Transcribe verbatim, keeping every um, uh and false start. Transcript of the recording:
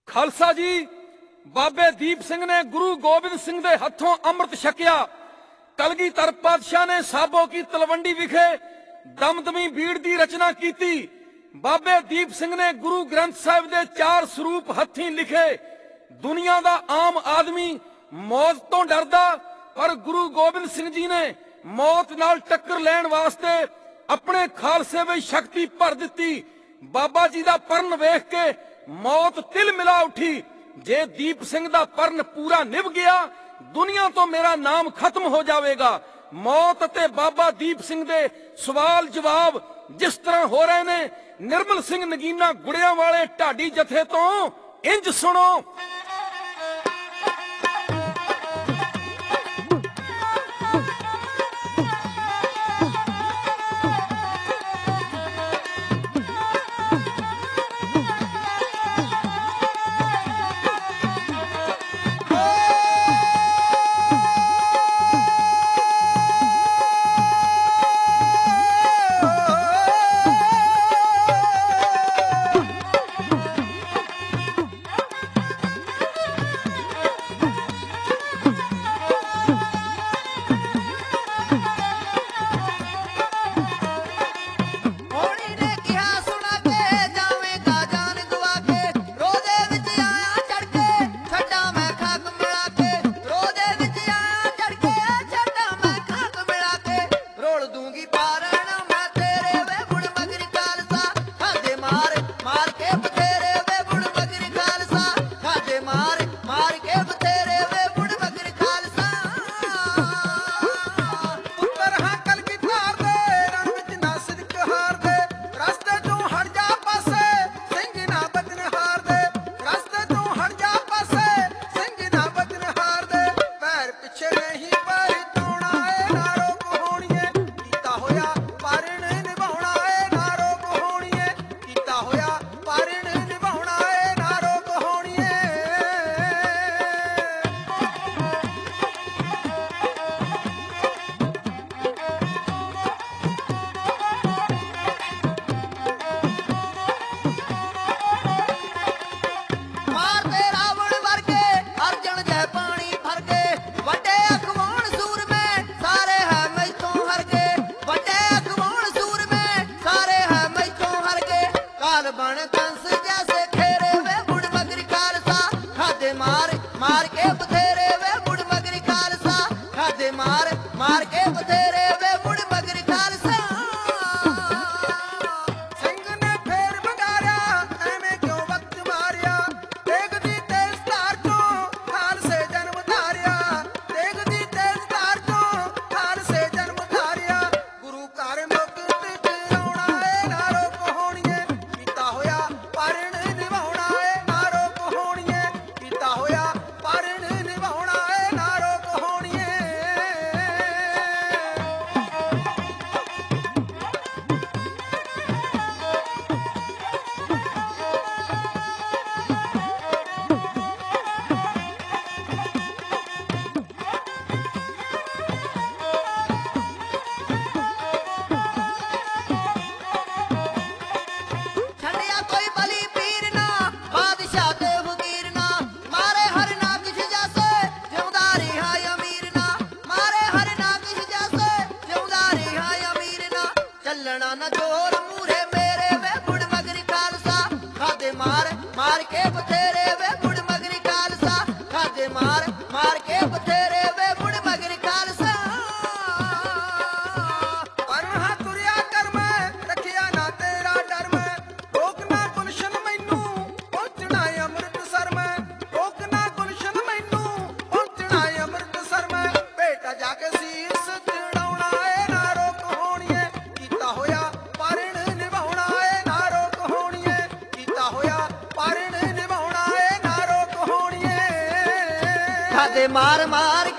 ਖਾਲਸਾ ਜੀ, ਬਾਬੇ ਦੀਪ ਸਿੰਘ ਨੇ ਗੁਰੂ ਗੋਬਿੰਦ ਸਿੰਘ ਦੇ ਹੱਥੋਂ ਅੰਮ੍ਰਿਤ ਛਕਿਆ। ਕਲਗੀਧਰ ਪਾਤਸ਼ਾਹ ਨੇ ਸਾਬੋ ਕੀ ਤਲਵੰਡੀ ਵਿਖੇ ਦਮਦਮੀ ਬੀੜ ਦੀ ਰਚਨਾ ਕੀਤੀ। ਬਾਬੇ ਦੀਪ ਸਿੰਘ ਨੇ ਗੁਰੂ ਗ੍ਰੰਥ ਸਾਹਿਬ ਦੇ ਚਾਰ ਸਰੂਪ ਹੱਥੀਂ ਲਿਖੇ। ਦੁਨੀਆ ਦਾ ਆਮ ਆਦਮੀ ਮੌਤ ਤੋਂ ਡਰਦਾ, ਪਰ ਗੁਰੂ ਗੋਬਿੰਦ ਸਿੰਘ ਜੀ ਨੇ ਮੌਤ ਨਾਲ ਟੱਕਰ ਲੈਣ ਵਾਸਤੇ ਆਪਣੇ ਖਾਲਸੇ ਵਿੱਚ ਸ਼ਕਤੀ ਭਰ ਦਿੱਤੀ। ਬਾਬਾ ਜੀ ਦਾ ਪਰਨ ਵੇਖ ਕੇ ਮੌਤ ਤਿਲ ਮਿਲਾ ਉੱਠੀ। ਜੇ ਦੀਪ ਸਿੰਘ ਦਾ ਪਰਨ ਪੂਰਾ ਨਿਭ ਗਿਆ, ਦੁਨੀਆ ਤੋਂ ਮੇਰਾ ਨਾਮ ਖਤਮ ਹੋ ਜਾਵੇਗਾ। ਮੌਤ ਅਤੇ ਬਾਬਾ ਦੀਪ ਸਿੰਘ ਦੇ ਸਵਾਲ ਜਵਾਬ ਜਿਸ ਤਰ੍ਹਾਂ ਹੋ ਰਹੇ ਨੇ, ਨਿਰਮਲ ਸਿੰਘ ਨਗੀਨਾ ਗੁੜਿਆਂ ਵਾਲੇ ਢਾਡੀ ਜਥੇ ਤੋਂ ਇੰਜ ਸੁਣੋ। मार मार